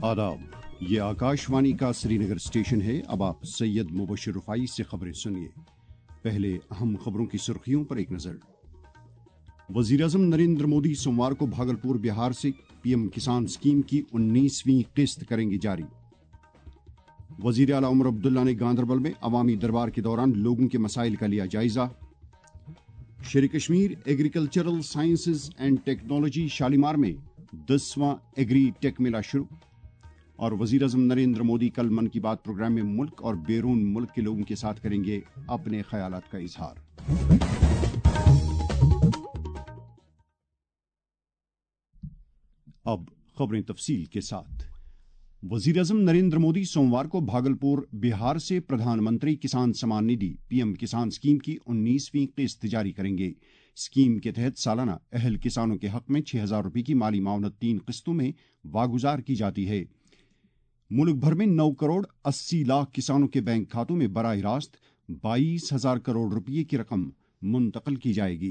आदाब, ये आकाशवाणी का श्रीनगर स्टेशन है। अब आप सैयद मुबशिर रफाई से खबरें सुनिए। पहले अहम खबरों की सुर्खियों पर एक नजर। वजीर-ए-आज़म नरेंद्र मोदी सोमवार को भागलपुर, बिहार से पीएम किसान स्कीम की 19वीं किस्त करेंगे जारी। वजीर आला उमर अब्दुल्ला ने गांधरबल में अवामी दरबार के दौरान लोगों के मसाइल का लिया जायजा। Sher Kashmir agricultural sciences and technology Shalimar में 10वां एग्री टेक मेला शुरू। और वजीर-ए-आज़म नरेंद्र मोदी कल मन की बात प्रोग्राम में मुल्क और बैरून मुल्क के लोगों के साथ करेंगे अपने ख्यालात का इजहार। अब खबरें तफसील के साथ। वजीर-ए-आज़म नरेंद्र मोदी सोमवार को भागलपुर, बिहार से प्रधानमंत्री किसान सम्मान निधि पीएम किसान स्कीम की 19वीं किस्त जारी करेंगे। स्कीम के तहत सालाना अहल किसानों के हक में 6,000 रुपये की माली मावनत 3 किस्तों में वागुजार की जाती है। मुल्क भर में 9 करोड़ 80 लाख किसानों के बैंक खातों में बराह रास्त 22,000 करोड़ रुपये की रकम मुंतकिल की जाएगी।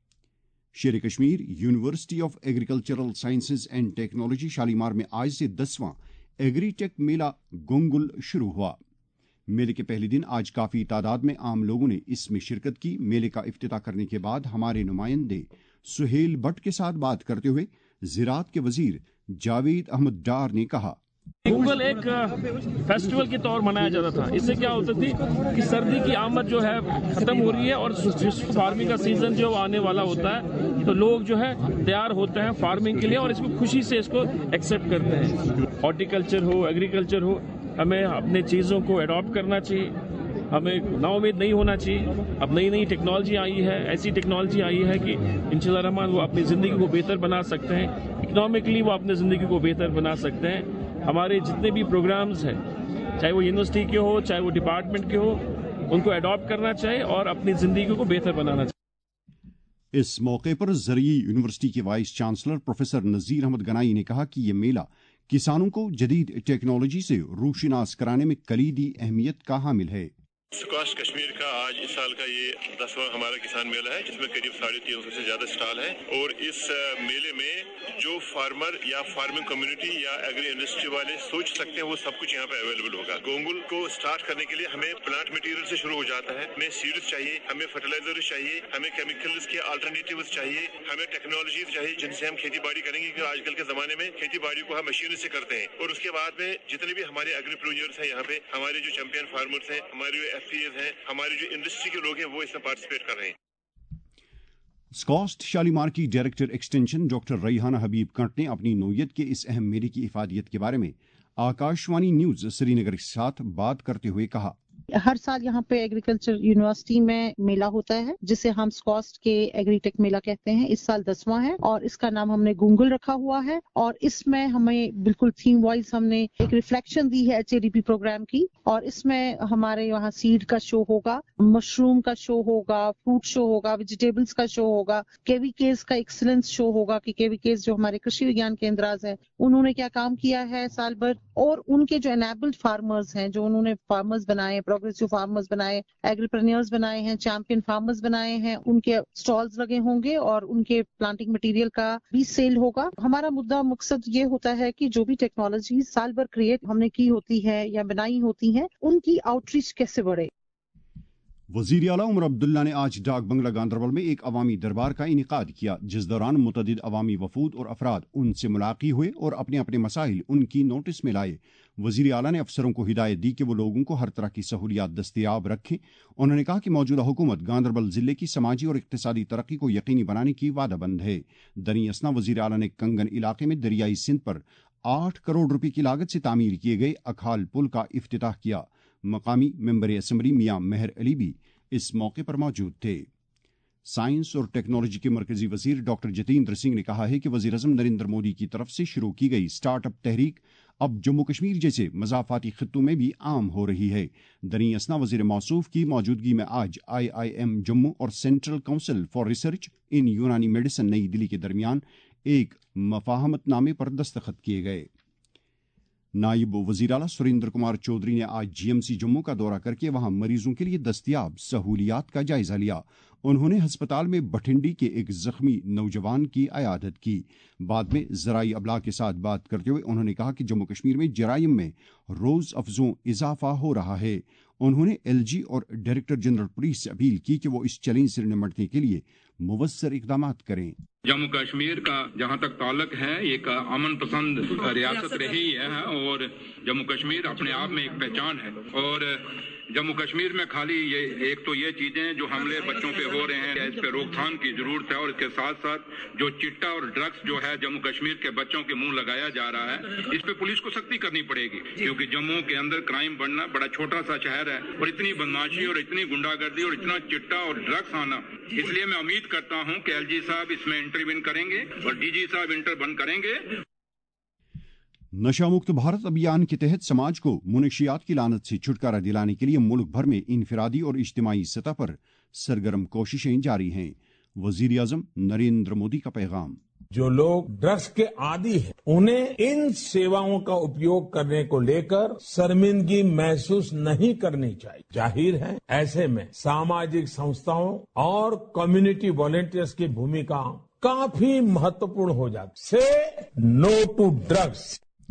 Sher Kashmir university of agricultural sciences and technology Shalimar में आज से 10वां एग्रीटेक मेला गोंगुल शुरू हुआ। मेले के पहले दिन आज काफी तादाद में आम लोगों ने इसमें शिरकत की। मेले का इफ्तिताह करने के बाद हमारे नुमाइंदे सुहेल भट्ट के साथ बात करते हुए ज़राअत के वजीर जावेद अहमद डार ने कहा, गोंगल एक फेस्टिवल के तौर मनाया जाता था। इससे क्या होता थी कि सर्दी की आमद जो है खत्म हो रही है और फार्मिंग का सीजन जो आने वाला होता है तो लोग जो है तैयार होते हैं फार्मिंग के लिए और इसको खुशी से इसको एक्सेप्ट करते हैं। हॉर्टिकल्चर हो, एग्रीकल्चर हो, हमें अपने चीज़ों को अडॉप्ट करना चाहिए। हमें नाउम्मीद नहीं होना चाहिए। अब नई नई टेक्नोलॉजी आई है, ऐसी टेक्नोलॉजी आई है कि इंशाअल्लाह रहमान वो अपनी ज़िंदगी को बेहतर बना सकते हैं। इकोनॉमिकली वो अपनी ज़िंदगी को बेहतर बना सकते हैं। हमारे जितने भी प्रोग्राम्स हैं, चाहे वो यूनिवर्सिटी के हो, चाहे वो डिपार्टमेंट के हो, उनको अडॉप्ट करना चाहिए और अपनी ज़िंदगी को बेहतर बनाना चाहिए। इस मौके पर ज़रिए यूनिवर्सिटी के vice chancellor professor Nazir Ahmad Ganai ने कहा कि यह मेला किसानों को जदीद टेक्नोलॉजी से रूशिनास कराने में कलीदी अहमियत का हामिल है। स्क्वाश कश्मीर का आज इस साल का ये 10वां हमारा किसान मेला है, जिसमें करीब 350 से ज्यादा स्टॉल है। और इस मेले में जो फार्मर या फार्मिंग कम्युनिटी या एग्री इंडस्ट्री वाले सोच सकते हैं वो सब कुछ यहाँ पे अवेलेबल होगा। गोंगुल को स्टार्ट करने के लिए हमें प्लांट मटेरियल से शुरू हो जाता है। हमें सीड्स चाहिए, हमें फर्टिलाइजर चाहिए, हमें केमिकल्स के अल्टरनेटिव्स चाहिए, हमें टेक्नोलॉजी चाहिए जिनसे हम खेती बाड़ी करेंगे, क्योंकि आजकल के जमाने में खेती बाड़ी को हम मशीन से करते हैं। और उसके बाद में जितने भी हमारे एग्रीप्रोड्यूसर्स हैं यहाँ पे, हमारे जो चैंपियन फार्मर्स हैं, हमारे जो FPAs हैं, हमारे जो इंडस्ट्री के लोग हैं, वो इसमें पार्टिसिपेट कर रहे हैं। स्कॉस्ट शालीमार की director extension doctor Raihana Habib Kant ने अपनी नोयत के इस अहम मेले की इफादियत के बारे में आकाशवाणी न्यूज श्रीनगर के साथ बात करते हुए कहा, हर साल यहाँ पे एग्रीकल्चर यूनिवर्सिटी में मेला होता है जिसे हम स्कॉस्ट के एग्रीटेक मेला कहते हैं। इस साल 10वां है और इसका नाम हमने गूंगल रखा हुआ है। और इसमें हमें बिल्कुल थीम वाइज हमने एक रिफ्लेक्शन दी है HADP प्रोग्राम की। और इसमें हमारे यहाँ सीड का शो होगा, मशरूम का शो होगा, फ्रूट शो होगा, वेजिटेबल्स का शो होगा, KVKs का एक्सीलेंस शो होगा कि KVKs जो हमारे कृषि विज्ञान केंद्र हैं उन्होंने क्या काम किया है साल भर, और उनके जो एनेबल्ड फार्मर्स हैं, जो उन्होंने फार्मर्स बनाए, प्रोग्रेसिव फार्मर्स बनाए, एग्रीप्रेन्योर्स बनाए हैं, चैंपियन फार्मर्स बनाए हैं, उनके स्टॉल्स लगे होंगे और उनके प्लांटिंग मटेरियल का भी सेल होगा। हमारा मुद्दा मकसद ये होता है कि जो भी टेक्नोलॉजी साल भर क्रिएट हमने की होती है या बनाई होती हैं, उनकी आउटरीच कैसे बढ़े। वजीर आला उमर अब्दुल्ला ने आज डाक बंगला गांधरबल में एक अवामी दरबार का इनेकाद किया, जिस दौरान मुतअद्दिद अवामी वफूद और अफराद उनसे मुलाकी हुए और अपने अपने मसाइल उनकी नोटिस में लाए। वजीर आला ने अफसरों को हिदायत दी कि वो लोगों को हर तरह की सहूलियात दस्तयाब रखें। उन्होंने कहा कि मौजूदा हुकूमत गांधरबल जिले की समाजी और इक्तिसादी तरक्की को यकीनी बनाने की वादाबंद है। दरी असना वजीर आला ने कंगन इलाके में दरियाई सिंध पर 8 करोड़ रुपए की लागत से तामीर किए गए अखाल पुल का इफ्तिताह किया। मकामी मेंबर असम्बली मियां मेहर अली भी इस मौके पर मौजूद थे। साइंस और टेक्नोलॉजी के मरकजी वजीर डॉक्टर जितेंद्र सिंह ने कहा है कि वजीर-ए-आज़म नरेंद्र मोदी की तरफ से शुरू की गई स्टार्टअप तहरीक अब जम्मू कश्मीर जैसे मज़ाफ़ाती खित्तों में भी आम हो रही है। दरी असना वजीर मौसूफ की मौजूदगी में आज IIM जम्मू और central council for research in Unani medicine नई दिल्ली के दरमियान एक मफाहमतनामे पर दस्तखत किए गए। नायब वज़ीर आला सुरेंद्र कुमार चौधरी ने आज GMC जम्मू का दौरा करके वहां मरीजों के लिए दस्तयाब सहूलियात का जायजा लिया। उन्होंने अस्पताल में बठिंडी के एक जख्मी नौजवान की अयादत की। बाद में ज़राई अबलाग के साथ बात करते हुए उन्होंने कहा कि जम्मू कश्मीर में जराइम में रोज़ अफजों इजाफा हो रहा है। उन्होंने एलजी और डायरेक्टर जनरल पुलिस से अपील की कि वो इस चैलेंज से निपटने के लिए मुवस्सर इक़दाम करें। जम्मू कश्मीर का जहां तक ताल्लुक है एक अमन पसंद रियासत रही है और जम्मू कश्मीर अपने आप में एक पहचान है। और जम्मू कश्मीर में खाली ये एक तो ये चीजें जो हमले बच्चों पे हो रहे हैं इस पे रोकथाम की जरूरत है, और इसके साथ साथ जो चिट्टा और ड्रग्स जो है जम्मू कश्मीर के बच्चों के मुंह लगाया जा रहा है, इस पे पुलिस को सख्ती करनी पड़ेगी, क्योंकि जम्मू के अंदर क्राइम बढ़ना, बड़ा छोटा सा शहर है और इतनी बदमाशी और इतनी गुंडागर्दी और इतना चिट्टा और ड्रग्स आना, इसलिए मैं उम्मीद करता हूं कि एलजी साहब इसमें इंटरवीन करेंगे और डीजी साहब इंटरवन करेंगे। नशा मुक्त भारत अभियान के तहत समाज को मुनशियात की लानत से छुटकारा दिलाने के लिए मुल्क भर में इनफरादी और इज्तिमाई सतह पर सरगर्म कोशिशें जारी हैं। वजीर आजम नरेंद्र मोदी का पैगाम। जो लोग ड्रग्स के आदी हैं उन्हें इन सेवाओं का उपयोग करने को लेकर शर्मिंदगी महसूस नहीं करनी चाहिए। जाहिर है ऐसे में सामाजिक संस्थाओं और कम्युनिटी वॉलंटियर्स की भूमिका काफी महत्वपूर्ण हो जाती। Say no to drugs.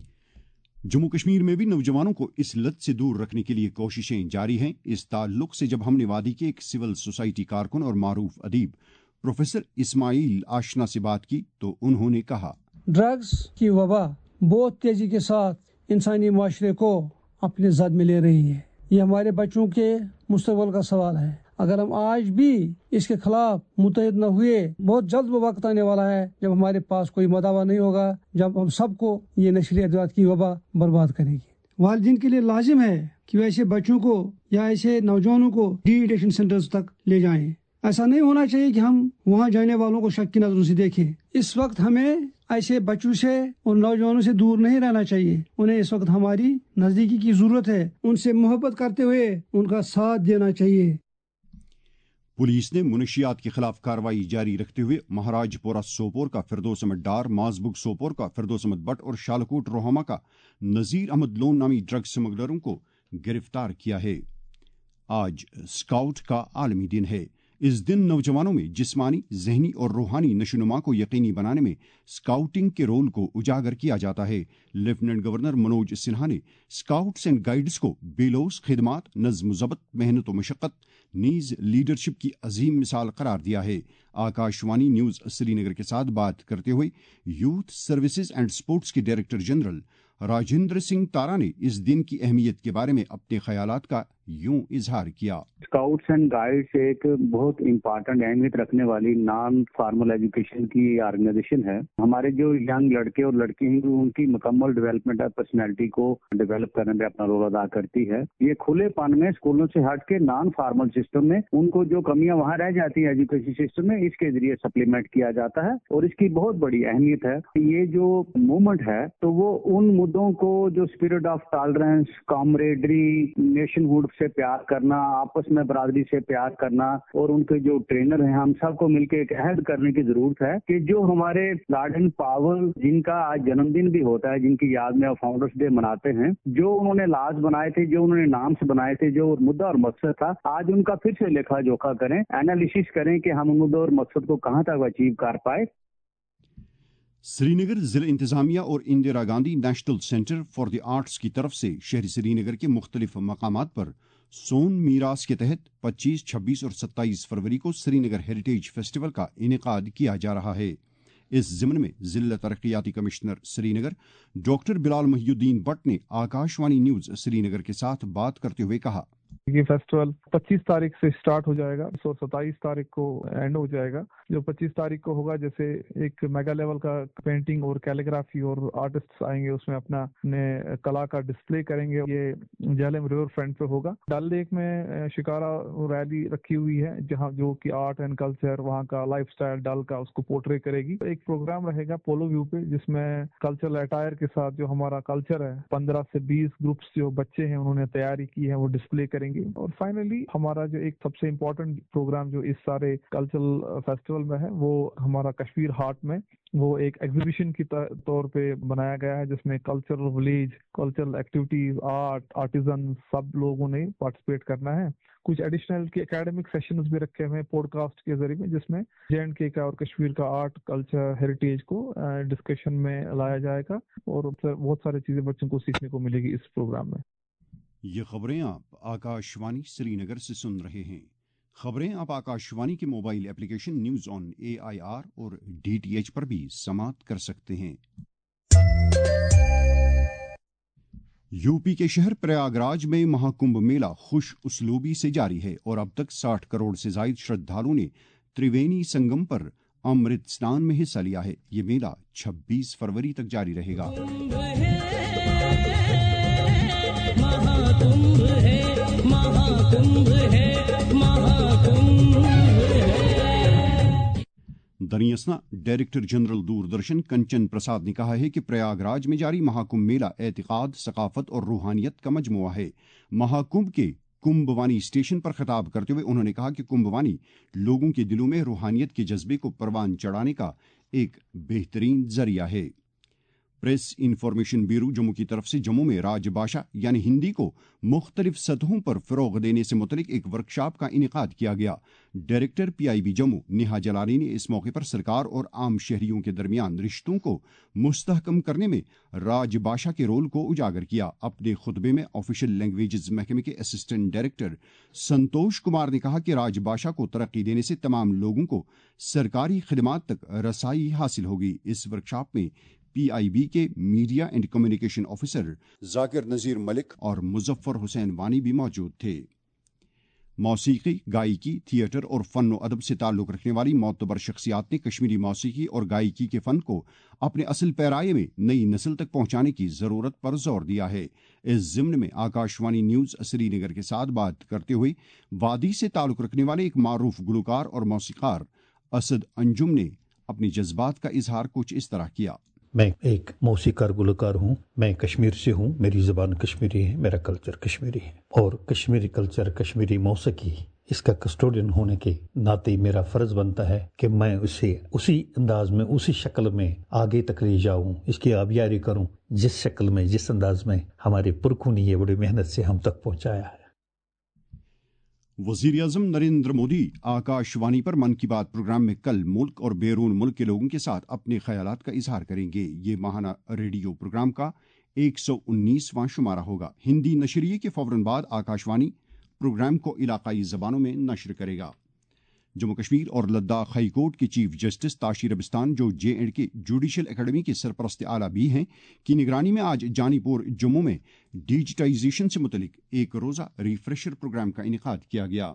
Jammu Kashmir में भी नौजवानों को इस लत से दूर रखने के लिए कोशिशें जारी हैं। इस ताल्लुक से जब हमने वादी के एक सिविल सोसाइटी कारकुन और मारूफ अदीब प्रोफेसर इस्माइल आशना से बात की तो उन्होंने कहा, ड्रग्स की वबा बहुत तेजी के साथ इंसानी माशरे को अपने जद में ले रही है। ये हमारे बच्चों के मुस्तकबिल का सवाल है। अगर हम आज भी इसके खिलाफ मुतहद न हुए, बहुत जल्द वो वक्त आने वाला है जब हमारे पास कोई मदावा नहीं होगा, जब हम सबको ये नशीली अद्वियात की वबा बर्बाद करेगी। वालिदैन के लिए लाजिम है कि वैसे बच्चों को या ऐसे नौजवानों को डी एडिक्शन सेंटर्स तक ले जाएं। ऐसा नहीं होना चाहिए कि हम वहाँ जाने वालों को शक की नजरों से देखें। इस वक्त हमें ऐसे बच्चों से और नौजवानों से दूर नहीं रहना चाहिए। उन्हें इस वक्त हमारी नजदीकी की जरूरत है। उनसे मोहब्बत करते हुए उनका साथ देना चाहिए। पुलिस ने मुनशियात के खिलाफ कार्रवाई जारी रखते हुए महाराजपुरा सोपोर का फिरदौस अहमद डार, माजबुग सोपोर का फिरदौस अहमद बट और शालकोट रोहमा का नजीर अहमद लोन नामी ड्रग स्मगलरों को गिरफ्तार किया है। आज स्काउट का आलमी दिन है। इस दिन नौजवानों में जिस्मानी, जहनी और रूहानी नशोनुमा को यकीनी बनाने में स्काउटिंग के रोल को उजागर किया जाता है। लेफ्टिनेंट गवर्नर मनोज सिन्हा ने स्काउट्स एंड गाइड्स को बेलोस खिदमात, नज़्म ज़ब्त, मेहनत व मशक्क़त, नीज लीडरशिप की अजीम मिसाल करार दिया है। आकाशवाणी न्यूज़ श्रीनगर के साथ बात करते हुए यूथ सर्विसेज एंड स्पोर्ट्स के डायरेक्टर जनरल राजेंद्र सिंह तारा ने इस दिन की अहमियत के बारे में अपने ख्यालात का यूं इजहार किया। स्काउट्स एंड गाइड्स एक बहुत इम्पोर्टेंट अहमियत रखने वाली नॉन फॉर्मल एजुकेशन की ऑर्गेनाइजेशन है। हमारे जो यंग लड़के और लड़की हैं उनकी मुकम्मल डेवलपमेंट ऑफ पर्सनैलिटी को डेवलप करने में अपना रोल अदा करती है। ये खुलेपन में स्कूलों से हट के नॉन फॉर्मल सिस्टम में उनको जो कमियां वहाँ रह जाती है एजुकेशन सिस्टम में, इसके जरिए सप्लीमेंट किया जाता है और इसकी बहुत बड़ी अहमियत है। ये जो मूवमेंट है तो वो उन मुद्दों को जो spirit of tolerance, camaraderie, nationhood से प्यार करना, आपस में बरादरी से प्यार करना और उनके जो ट्रेनर हैं हम सबको मिलकर एक अहद करने की जरूरत है कि जो हमारे गार्डन पावल जिनका आज जन्मदिन भी होता है, जिनकी याद में फाउंडर्स डे मनाते हैं, जो उन्होंने लाज बनाए थे, जो उन्होंने नाम्स बनाए थे, जो मुद्दा और मकसद था, आज उनका फिर से लेखा जोखा करें, एनालिसिस करें कि हम मुद्दा और मकसद को कहां तक अचीव कर पाए। श्रीनगर जिला इंतजामिया और Indira Gandhi national centre for the arts की तरफ से शहरी श्रीनगर के मुख्तलिफ मकामात पर सोन मीरास के तहत 25, 26 और 27 फरवरी को श्रीनगर हेरिटेज फेस्टिवल का इनेकाद किया जा रहा है। इस ज़िम्न में जिला तरक्याती कमिश्नर श्रीनगर डॉक्टर बिलाल मुहियुद्दीन भट्ट ने आकाशवाणी न्यूज़ श्रीनगर के साथ बात करते हुए कहा, ये फेस्टिवल 25 तारीख से स्टार्ट हो जाएगा और 27 तारीख को एंड हो जाएगा। जो 25 तारीख को होगा, जैसे एक मेगा लेवल का पेंटिंग और कैलीग्राफी और आर्टिस्ट आएंगे, उसमें अपना कला का डिस्प्ले करेंगे। ये झेलम रिवर फ्रंट पे होगा। डल लेक में शिकारा रैली रखी हुई है, जहाँ जो कि आर्ट एंड कल्चर, वहाँ का लाइफस्टाइल डल का उसको पोर्ट्रे करेगी। एक प्रोग्राम रहेगा पोलो व्यू पे, जिसमें कल्चरल अटायर के साथ जो हमारा कल्चर है, 15 से 20 ग्रुप्स जो बच्चे हैं उन्होंने तैयारी की है, वो डिस्प्ले करेंगे। मिलेगी। और फाइनली हमारा जो एक सबसे इम्पोर्टेंट प्रोग्राम जो इस सारे कल्चरल फेस्टिवल में है वो हमारा कश्मीर हार्ट में वो एक एग्जीबिशन की तौर पे बनाया गया है, जिसमें cultural village, cultural activities, art, artisan सब लोगों ने पार्टिसिपेट करना है। कुछ एडिशनल के एकेडमिक सेशंस भी रखे हुए हैं पॉडकास्ट के जरिए में, जिसमें J&K का और कश्मीर का आर्ट, कल्चर, हेरिटेज को डिस्कशन में लाया जाएगा और बहुत सारी चीजें बच्चों को सीखने को मिलेगी इस प्रोग्राम में। ये खबरें आप आकाशवाणी श्रीनगर से सुन रहे हैं। खबरें आप आकाशवाणी के mobile application news on AIR और DTH पर भी समाप्त कर सकते हैं। यूपी के शहर प्रयागराज में महाकुंभ मेला खुश उसलूबी से जारी है और अब तक 60 करोड़ से ज्यादा श्रद्धालुओं ने त्रिवेणी संगम पर अमृत स्नान में हिस्सा लिया है। ये मेला 26 फरवरी तक जारी रहेगा। दनियसना डायरेक्टर जनरल दूरदर्शन कंचन प्रसाद ने कहा है कि प्रयागराज में जारी महाकुंभ मेला एतिकाद, सकाफत और रूहानियत का मजमुआ है। महाकुंभ के कुंभवानी स्टेशन पर खिताब करते हुए उन्होंने कहा कि कुंभवानी लोगों के दिलों में रूहानियत के जज्बे को परवान चढ़ाने का एक बेहतरीन जरिया है। प्रेस इंफॉर्मेशन ब्यूरो जम्मू की तरफ से जम्मू में राजभाषा यानी हिंदी को मुख्तलिफ सतहों पर फरोग देने से मुतलिक एक वर्कशॉप का इनेकाद किया गया। डायरेक्टर PIB जम्मू नेहा जलाली ने इस मौके पर सरकार और आम शहरियों के दरमियान रिश्तों को मुस्तहकम करने में राजभाषा के रोल को उजागर किया। अपने खुतबे में ऑफिशियल लैंग्वेजेस महकमे के असिस्टेंट डायरेक्टर संतोष कुमार ने कहा कि राजभाषा को तरक्की देने से तमाम लोगों को सरकारी खिदमात तक रसाई हासिल होगी। इस वर्कशॉप में PIB के media and communication officer Zakir Nazir Malik और मुजफ्फर हुसैन वानी भी मौजूद थे। मौसीकी, गायकी, थिएटर और फन व अदब से ताल्लुक़ रखने वाली मोतबर शख्सियात ने कश्मीरी मौसीकी और गायकी के फ़न को अपने असल पैराए में नई नस्ल तक पहुंचाने की ज़रूरत पर जोर दिया है। इस ज़िम्न में आकाशवाणी न्यूज़ श्रीनगर के साथ बात करते हुए वादी से ताल्लुक़ रखने वाले एक मारूफ गुलकार और मौसीकार असद अंजुम ने अपने जज्बात का इजहार कुछ इस तरह किया। मैं एक मौसीकार गुलकार हूँ, मैं कश्मीर से हूँ, मेरी ज़बान कश्मीरी है, मेरा कल्चर कश्मीरी है और कश्मीरी कल्चर, कश्मीरी मौसीकी, इसका कस्टोडियन होने के नाते मेरा फ़र्ज़ बनता है कि मैं उसे उसी अंदाज में, उसी शक्ल में आगे तक ले जाऊँ, इसकी आबियारी करूँ जिस शक्ल में, जिस अंदाज में हमारे पुरखों ने ये बड़ी मेहनत से हम तक पहुँचाया है। वज़ीर आज़म नरेंद्र मोदी आकाशवाणी पर मन की बात प्रोग्राम में कल मुल्क और बैरून मुल्क के लोगों के साथ अपने ख्यालात का इजहार करेंगे। ये माहाना रेडियो प्रोग्राम का 119वां शुमारा होगा। हिंदी नशरिये के फौरन बाद आकाशवाणी प्रोग्राम को इलाकाई ज़बानों में नशर करेगा। जम्मू कश्मीर और लद्दाख हाई कोर्ट के चीफ जस्टिस ताशीर अबिस्तान, जो J&K जुडिशल एकेडमी के सरपरस्त आला भी हैं, की निगरानी में आज जानीपुर जम्मू में डिजिटाइजेशन से मुतलिक एक रोज़ा रिफ्रेशर प्रोग्राम का इनेकाद किया गया।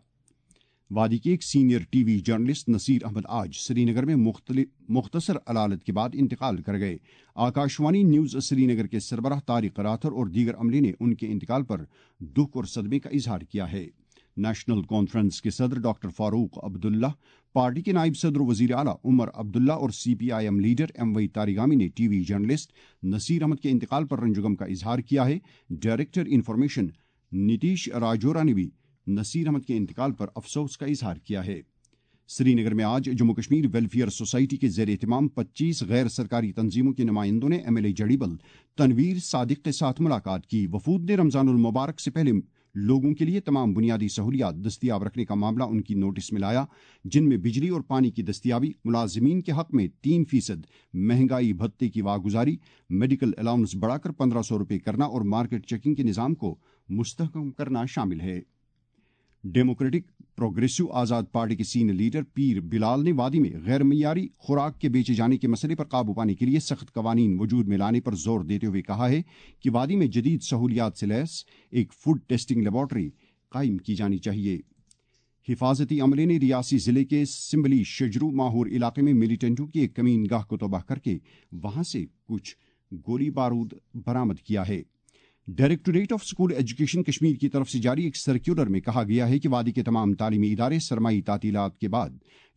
वादी के एक senior TV journalist Nasir Ahmad आज श्रीनगर में मुख्तसर अलालत के बाद इंतकाल कर गए। आकाशवाणी न्यूज़ श्रीनगर के सरबराह तारिक राथर और दीगर अमले ने उनके इंतकाल पर दुख और सदमे का इजहार किया है। नेशनल कॉन्फ्रेंस के सदर डॉक्टर फारूक अब्दुल्ला, पार्टी के नायब सदर वजीर आला उमर अब्दुल्ला और CPIM लीडर MY तारिगामी ने TV जर्नलिस्ट नसीर अहमद के इंतकाल पर रंजुगम का इजहार किया है। डायरेक्टर इंफॉर्मेशन नीतीश राजौरा ने भी नसीर अहमद के इंतकाल पर अफसोस का इजहार किया है। श्रीनगर में आज जम्मू कश्मीर वेलफेयर सोसाइटी के ज़ेर एहतमाम 25 गैर सरकारी तंजीमों के नुमाइंदों ने MLA जड़ीबल तनवीर सादिक के साथ मुलाकात की। वफूद ने रमजानुल मुबारक से पहले लोगों के लिए तमाम बुनियादी सहूलियात दस्तियाब रखने का मामला उनकी नोटिस में लाया, जिनमें बिजली और पानी की दस्तियाबी, मुलाजिमीन के हक में 3% महंगाई भत्ते की वागुजारी, मेडिकल अलाउंस बढ़ाकर 1500 रुपये करना और मार्केट चेकिंग के निज़ाम को मुस्तहकम करना शामिल है। डेमोक्रेटिक प्रोग्रेसिव आज़ाद पार्टी के सीनियर लीडर पीर बिलाल ने वादी में गैर मयारी खुराक के बेचे जाने के मसले पर काबू पाने के लिए सख्त कवानीन वजूद में लाने पर जोर देते हुए कहा है कि वादी में जदीद सहूलियात से लैस एक फूड टेस्टिंग लेबॉर्ट्री कायम की जानी चाहिए। हिफाजती अमले ने रियासी जिले के सिम्बली शजरू माहौर इलाके में मिलिटेंटों की एक कमीन गाह को तबाह करके वहां से कुछ गोली बारूद बरामद किया है। Directorate of School Education Kashmir की तरफ से जारी एक सर्कुलर में कहा गया है कि वादी के तमाम तालीमी इदारे सरमाई तातीलात के बाद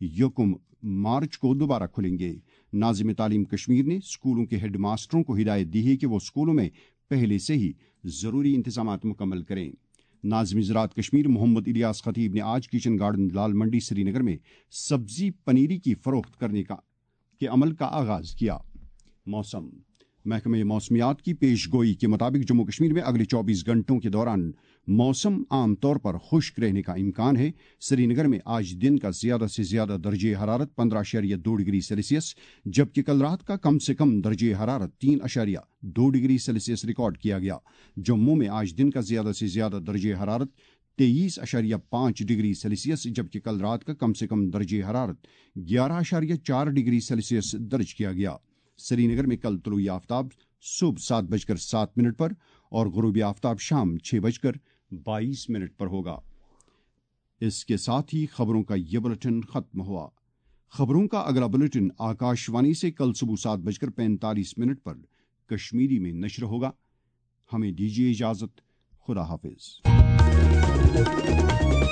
1 मार्च को दोबारा खुलेंगे। नाज़िम तालीम कश्मीर ने स्कूलों के हेड मास्टरों को हिदायत दी है कि वो स्कूलों में पहले से ही ज़रूरी इंतजामात मुकम्मल करें। नाज़िम ज़राअत कश्मीर मोहम्मद इलियास खतीब ने आज किचन गार्डन लाल मंडी श्रीनगर में सब्जी पनीरी की फरोख्त करने के अमल का आगाज़ किया। मौसम महकमे मौसमियात की पेशगोई के मुताबिक जम्मू कश्मीर में अगले 24 घंटों के दौरान मौसम आमतौर पर खुश्क रहने का इम्कान है। श्रीनगर में आज दिन का ज़्यादा से ज़्यादा दर्जे हरारत 15.2 डिग्री सेल्सियस, जबकि कल रात का कम से कम दर्जे हरारत 3.2 डिग्री सेल्सियस रिकॉर्ड किया गया। जम्मू में आज दिन का ज़्यादा से ज़्यादा दर्जे हरारत 23.5 डिग्री सेल्सियस, जबकि कल रात का कम से कम दर्जे हरारत 11.4 डिग्री सेल्सियस दर्ज किया गया। श्रीनगर में कल तुलुई आफ्ताब सुबह 7:07 पर और गुरूबी आफ्ताब शाम 6:22 पर होगा। इसके साथ ही खबरों का ये बुलेटिन खत्म हुआ। खबरों का अगला बुलेटिन आकाशवाणी से कल सुबह 7:45 पर कश्मीरी में नश्र होगा। हमें दीजिए इजाजत। खुदा हाफिज।